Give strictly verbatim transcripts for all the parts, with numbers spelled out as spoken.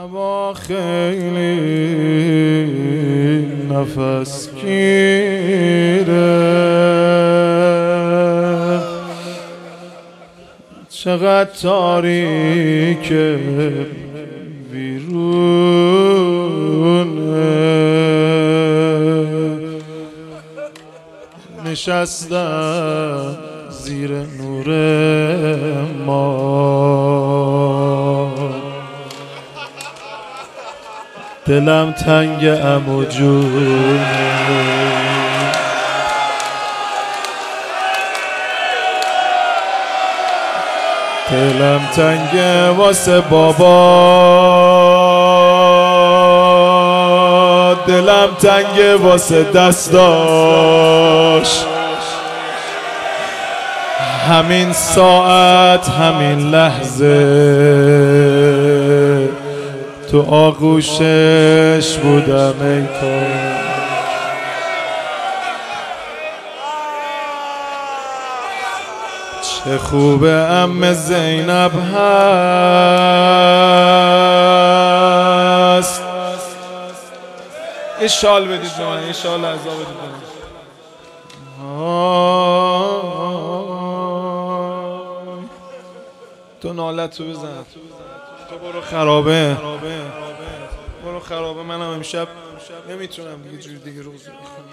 هوا خیلی نفس گیره، چقدر تاریک بیرونه، نشستم زیر نور ما، دلم تنگ عمو جونه، دلم تنگ واسه بابا، دلم تنگ واسه دستاش، همین ساعت همین لحظه تو آغوشش بودم ای کاش. چه خوبه عمه زینب هست. یه شال بدید به من، یه شال عذاب بدید به من. تو نالت تو بزن، تو برو خرابه، برو خرابه. منم امشب نمیتونم دیگه جور دیگه روز بخونم.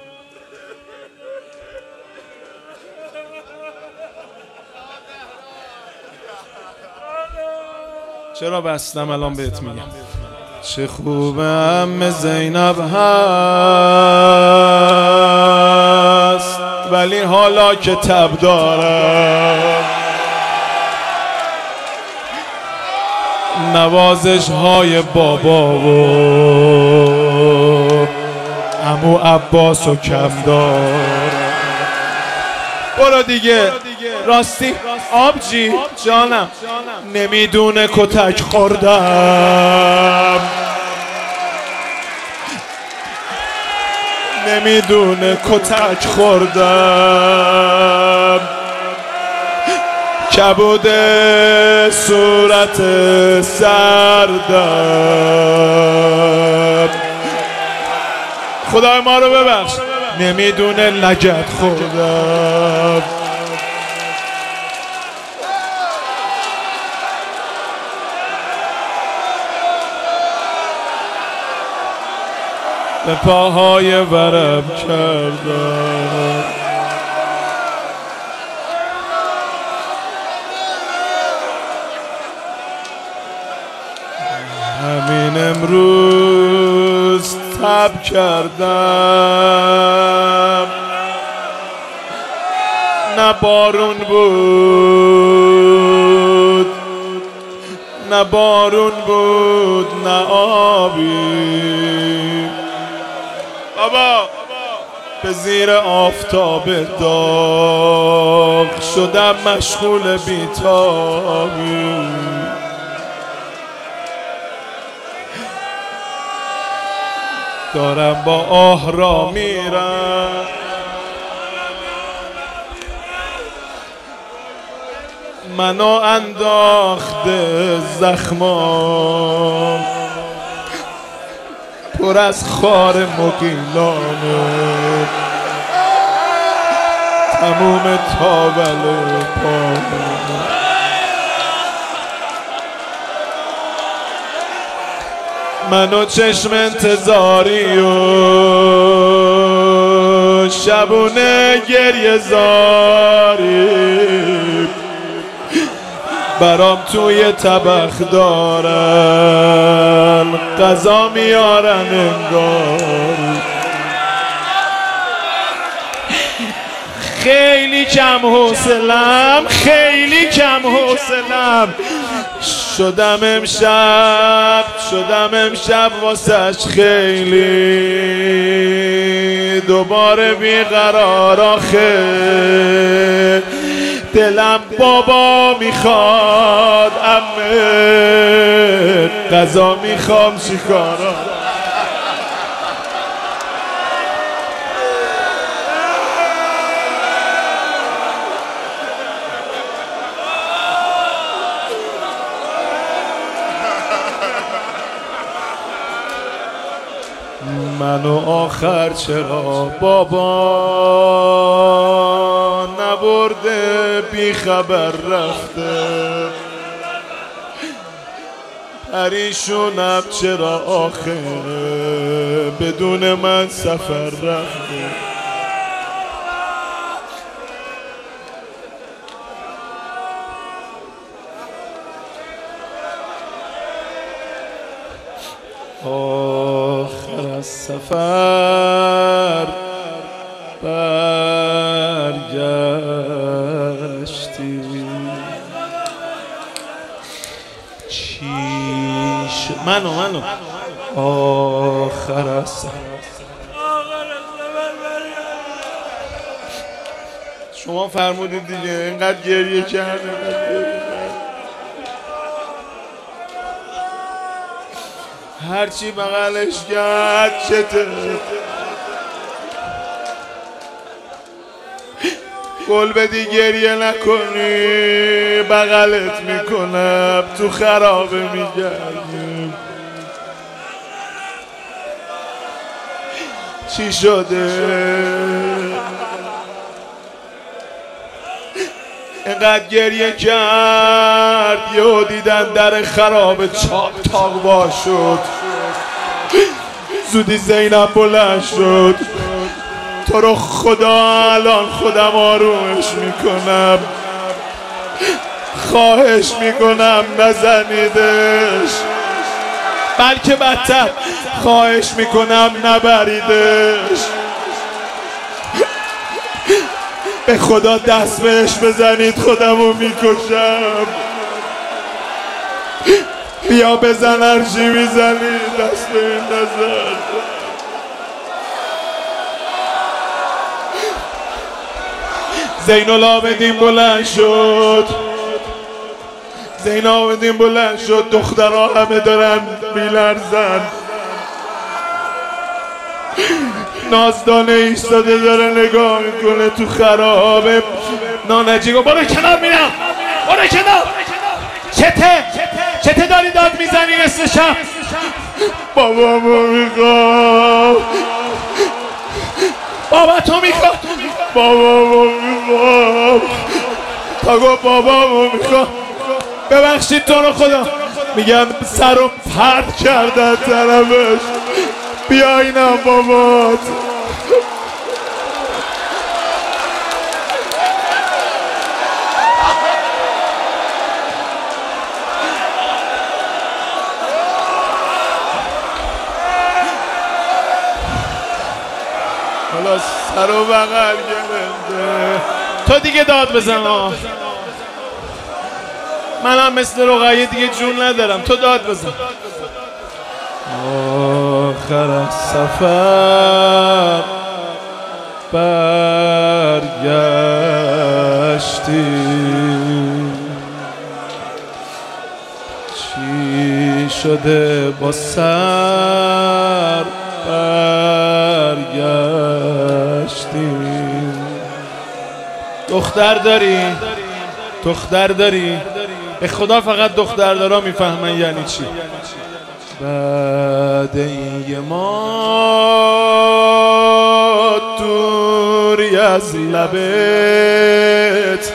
چرا بستم الان بهت میگم. چه خوبه عمه زینب هست، ولی حالا که تب دارم نوازش های بابا و عمو عباس و کم دارم. برو دیگه. راستی آبجی جانم نمیدونه کتک خوردم، نمیدونه کتک خوردم، کبود صورت سردم، خدای ما رو ببخش، نمیدونه لگد خوردم. به پاهای ورم کردم، همین امروز تب کردم، نه بارون بود نه بارون بود نه آبی، بابا به زیر آفتاب داغ شدم مشغول بیتابی، دارم با آه را میرم، منو انداخته زخمام پر از خار مقیلانه، تموم تاول پامه، منو چشم انتظاری و شبونه گریه زاری، برام توی طبخ دارن غذا میارن انگار، خیلی کم حوصلم خیلی کم حوصلم شدم امشب شدم امشب واسش خیلی دوباره بیقرار، آخه دلم بابا میخواد عمه، غذا میخوام چیکارا. منو آخر چرا بابا نبرده بی خبر رفته، پریشونم چرا آخه بدون من سفر رفته. آخر از سفر برگشتی، چی شد منو منو آخر از سفر. شما فرمودید دیگه، اینقدر گریه کرده، هرچی بغلش کرد چته، گل بدی گریه نکنی بغلت میکنم، تو خرابه میگردیم چی شده. اینقدر گریه کرد یهو دیدن در خرابه چاق تاق وا شد، زودی زینب بلند شد، تو رو خدا الان خودم آرومش میکنم، خواهش میکنم نزنیدش، بلکه بدتر خواهش میکنم نبریدش، به خدا دست بهش بزنید خودمو میکشم، بیا بزن هرچی میزنی دست به این نزن. زین العابدین بلند شد، زین العابدین بلند شد، دخترها همه دارن میلرزن، نازدانه ایستاده داره نگاه میکنه تو خرابه. نانجی گفت برو کنار، میرم برو کنار، چته چته داری داد میزنی نصف شب؟ بابامو میخوام، بابا تو میخوام، بابامو میخوام، تا گفت بابامو میخوام. ببخشید تو رو خدا، میگم سر رو پرد کردن طرفش، بیا اینم بابات. حالا سر و بغل گرفته، تو دیگه داد بزن ها، منم مثل رقیه دیگه جون ندارم، تو داد بزن. آخر از سفر برگشتی، چی شده با سر برگشتی. دختر داری؟ دختر داری؟ به خدا فقط دختردارا میفهمن یعنی چی. بعد این یه ما دوری از لبت،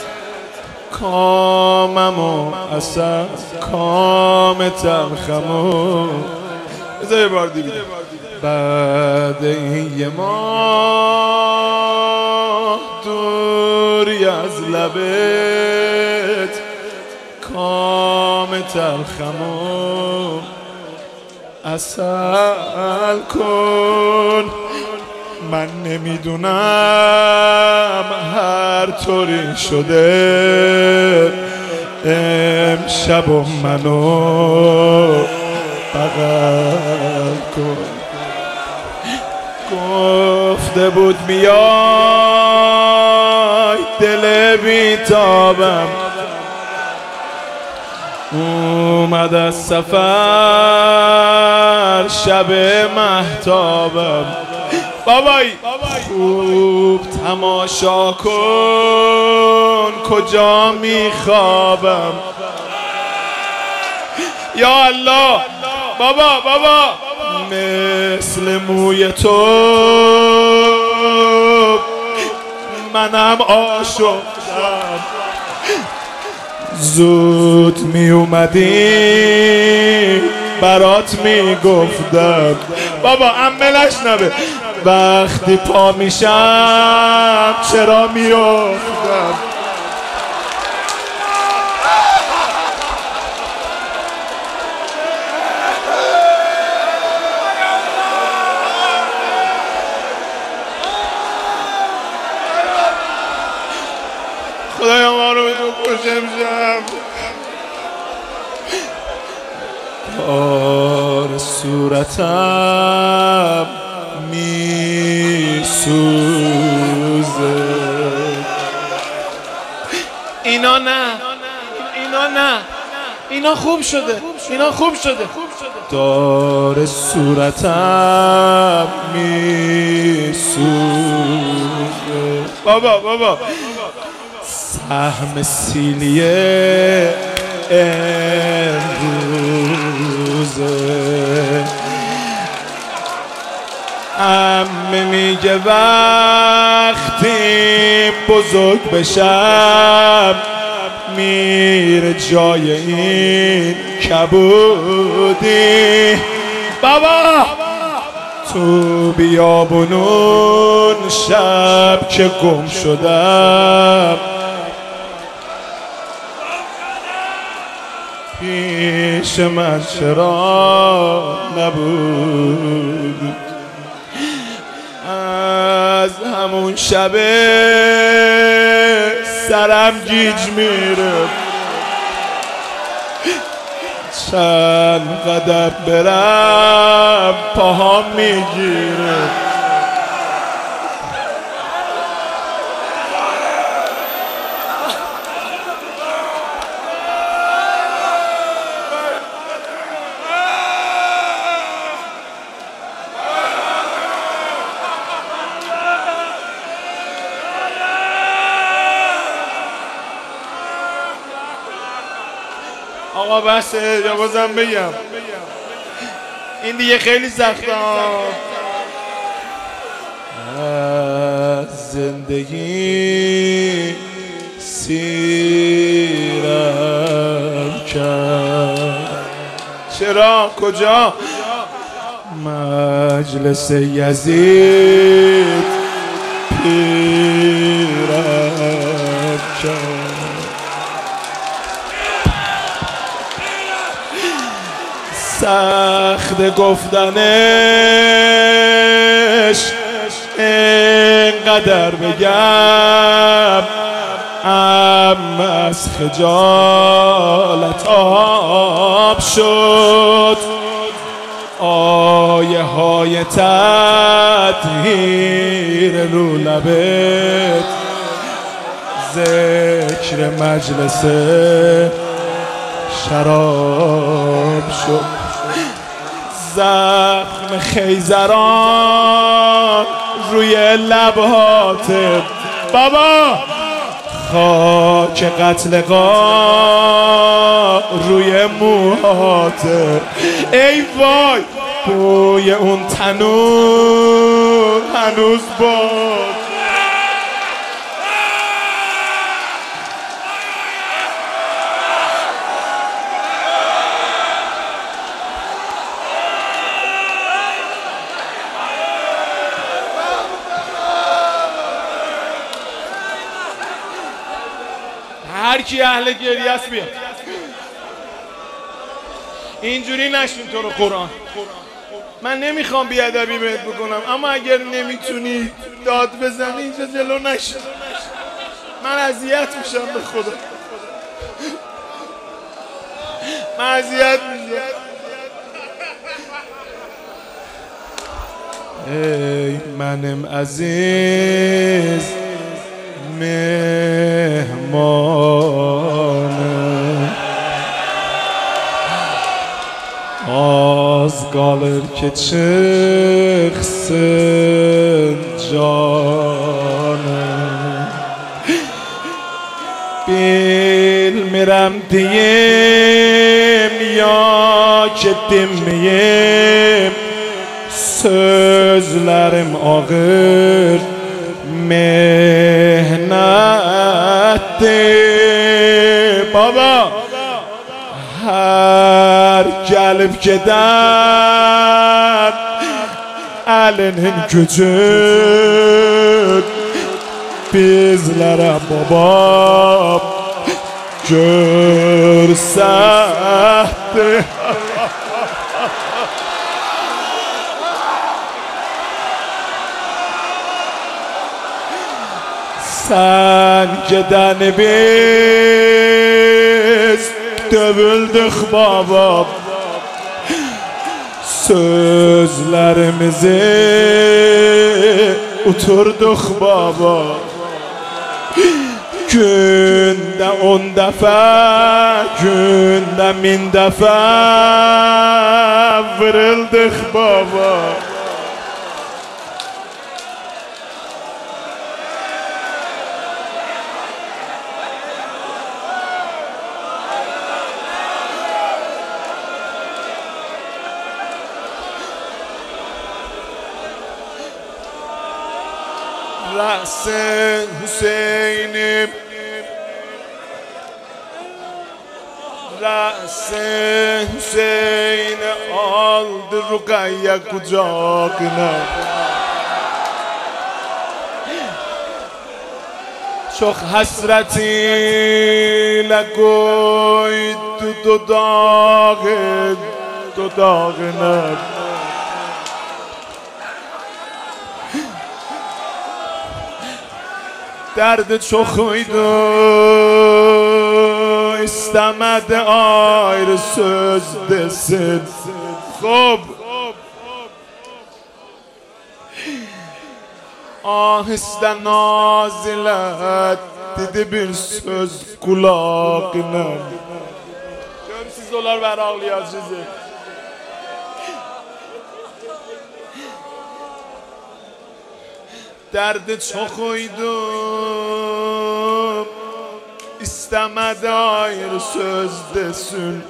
کاممو اصلا کام تلخمو، بذار یه بار دیگه. بعد این یه ما دوری از لبت، کام تلخمو اصل کن. من نمیدونم هر طوری شده امشب و منو بغل کن. گفته بود میای دل بیتابم، اومد از سفر شب مهتابم. بابایی خوب تماشا کن کجا میخوابم. یا الله بابا بابا مثل موی تو منم عاشقم، زود می اومدی برات می گفتم. بابا عملش نبه، وقتی پا میشم چرا میافتم. خدایا ما رو به تو کشم شم. تار صورتم می سوزه. اینا نه، اینا نه، اینا خوب شده، اینا خوب شده. تار صورتم می سوزه. بابا بابا سهم سیلیه امروزه. عمه میگه وقتی بزرگ بشم میره جای این کبودی. بابا تو بیابونون شب که گم شدم پیش من چرا نبود. از همون شب سرم گیج میره، چند قدم برم پاهم میگیره. آقا بسه یا بازم بگم این دیگه خیلی سخته. از زندگی سیرم کرد. چرا؟ کجا؟ مجلس یزید پیرم کرد. سخت گفتنش اینقدر بگم ام از خجالت آب شد. آیه های تطهیر رو لبت ذکر مجلس شراب شد. زخم خیزران روی لبهات بابا، خاک قتلگاه روی موهات. ای وای بوی اون تنور هنوز باد. هر کی اهل گریه است بیاد. اینجوری نشین تو رو قرآن. من نمیخوام بیادبی بهت بکنم، اما اگر نمیتونی داد بزنی اینجا جلو نشین. من اذیت میشم به خدا، من اذیت میشم. ای منم عزیز mehmanım az kalır ki çıksın canım. Bilmirəm diyeyim ya ki demeyeyim, sözlerim ağır mehnetti baba. Her gelip giden elinin gücü bizlere baba görseydi. Sen gideni biz dövüldük baba, sözlerimizi uturduk baba. Günde on defa, günde min defa vırıldık baba. Ra'sen Hüseyin'im, Ra'sen Hüseyin'i aldı Rukayye kucağına. Çok hasretiyle koydu dudağı dudağına. Derdi çokuydu, istemedi ayrı söz desin. Xo'p, ahiste nazilet dedi bir söz kulağına. Siz olar ver ağlayar sizi. Derdi çokuydu, istemedi ayrı söz desin.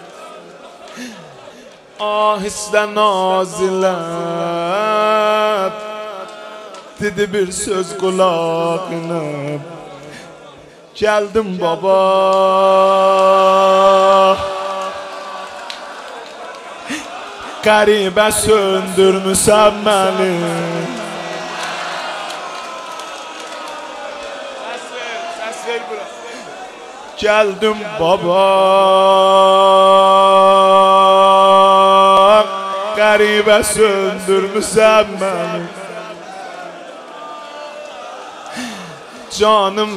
Ahiste nazilet dedi bir söz kulağına. Geldim baba, garibe söndürmüşsen beni. Geldim baba, garibe söndürmüşsen beni. Canım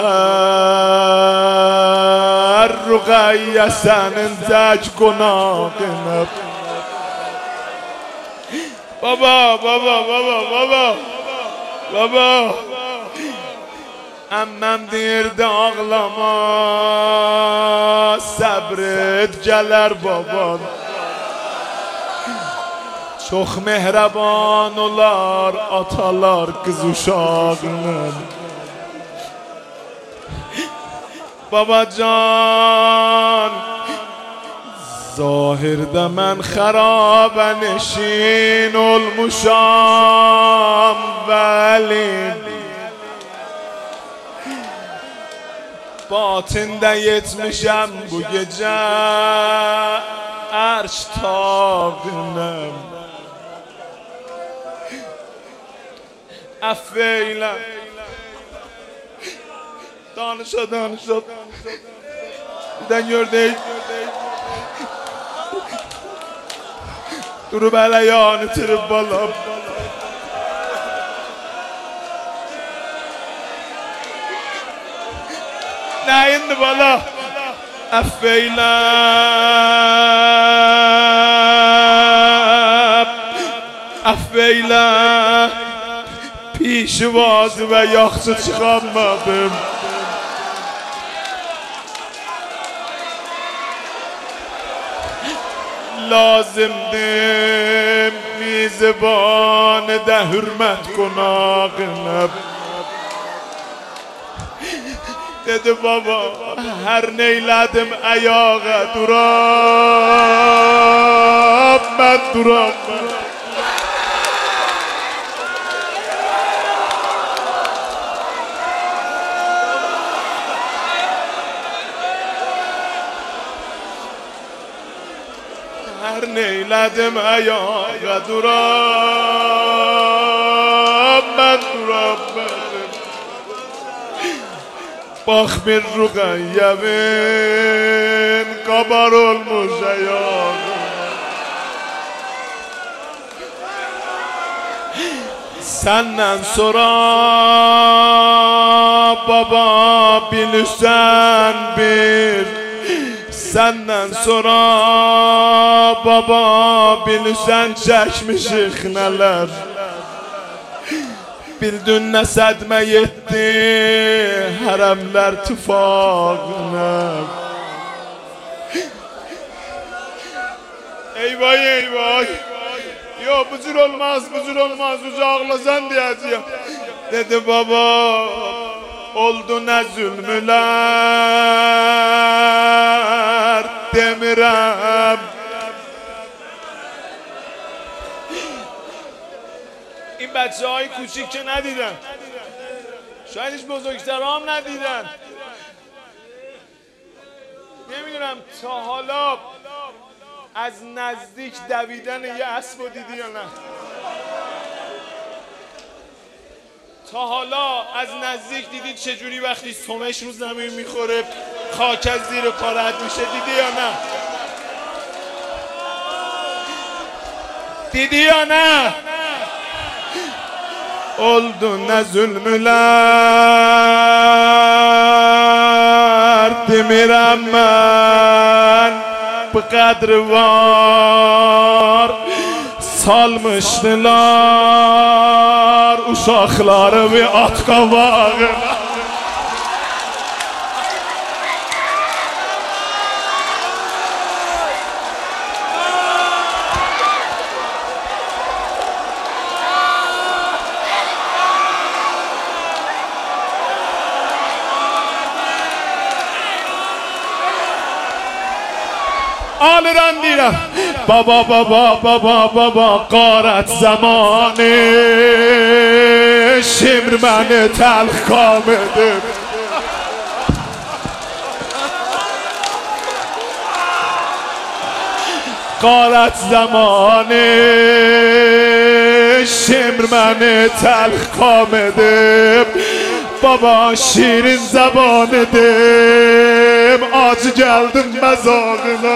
verer Rukayye senin tek konağına. Baba, baba, baba, baba, baba. Emmem deyirdi ağlama, sabret gelir baban. Çok mehriban olar atalar kız uşağının. Babacan, zahirde men xarabe neşin olmuşam veli. Batinde yetmişem bu gece arş tağınım. Affeyle danışa danışa birden gördük durup hele yanı tırıp balam. Ne indi bala? Affeyle affeyle pişvazı ve yaxşı çıkanmadım. Lazımdım mizbanede hürmet konağına. Dedi baba, her neyledim ayağa duram, ben duram. Her neyledim ayağa duram ben duram benim. Bak bir Ruqayye'min kabar olmuş ayağı. Senden sonra baba bilirsen bir. Senden sonra baba bilirsen çekmişik neler. Bildin ne sedme yetti haremler tıfağına. Eyvah eyvah. Yo bu cür olmaz, bu cür olmaz, uca ağlasan diyeceğim. Dedi baba, oldu ne zulmüler demirem. این بچه های کوچیک که ندیدن، شاید هیچ بزرگترها هم ندیدن. نمیدونم تا حالا از نزدیک دویدن یه اسب رو دیدی یا نه؟ تا حالا از نزدیک دیدید چجوری وقتی سمش رو زمین میخوره خاک از زیر پا رد میشه؟ دیدی یا نه؟ دیدی یا نه؟ oldu ne zulmüler demirem ben bu kadri var salmıştılar uşakları bir at kavağına. آلران دیرم بابا بابا بابا بابا قارت زمانه شمر من تلخ کامده قارت زمانه شمر من تلخ کامده بابا شیرین زبانه دم acı geldim mezarına.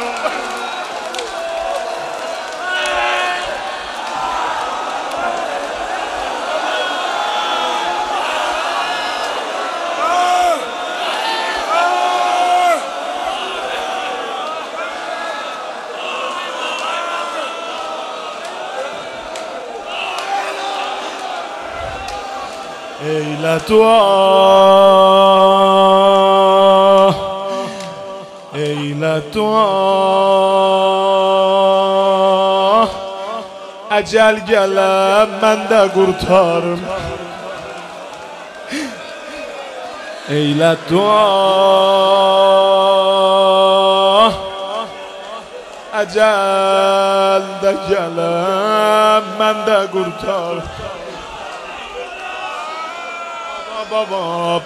Eyle dua, eyle dua, ecel gele ben de kurtarım. Eyle dua, ecel de gele ben de kurtarım. بابا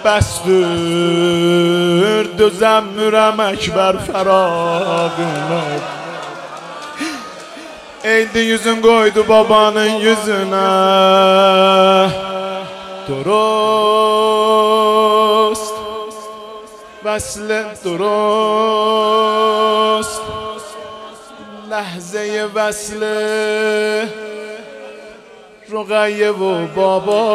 بستر دوزمرم اکبر فراغına. Eğdi yüzün koydu babanın yüzüne. Durust vesle durust لحظه vesle رقیه و بابا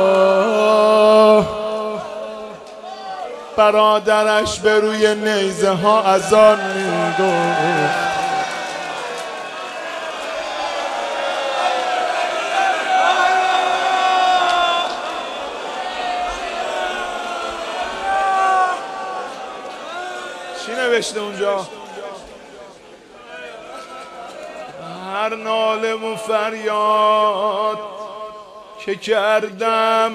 برادرش به روی نیزه ها اذان میگفت. چی نوشته اونجا؟ هر ناله و فریاد که کردم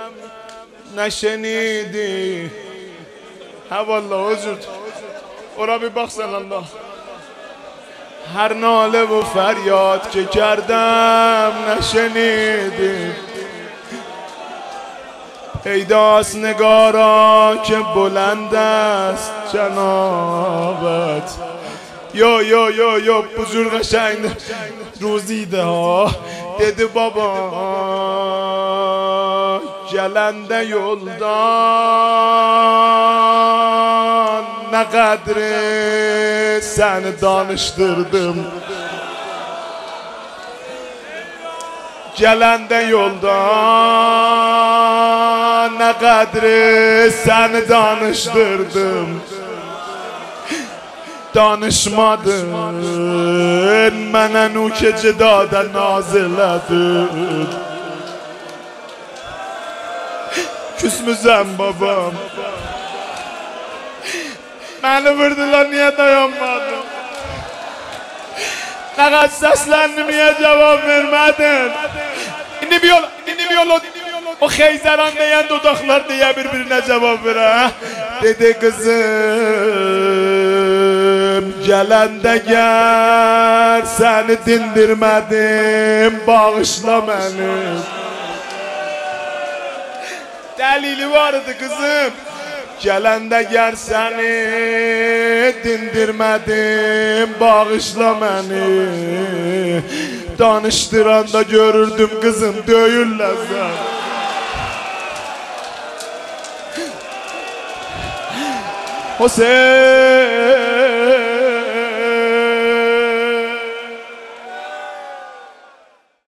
نشنیدی. ها والله حضور قرابی بخصن الله. هر ناله و فریاد که کردم نشنیدی. پیداست نگارا که بلند است جنابت. Yo yo yo yo buzur قشنگ روزیده ها dedi baba gelende yoldan ne kadri seni danıştırdım gelende yoldan ne kadri seni danıştırdım danışmadın mənə nuke cidada nazilədin küsmüzəm babam məni vurdular niye dayanmadın Nəqəd səsləndim niye cevap vermədin İndi bir yol İndi bir yol O xeyzəran deyən dodaqlar deyə bir-birinə cevap verə Dedi kızım Gələndə gəl Səni dindirmədim Bağışla məni Dəlili vardı kızım Gələndə gəl səni dindirmədim Bağışla məni Danışdıranda görürdüm kızım döyürlər sən Hüseyin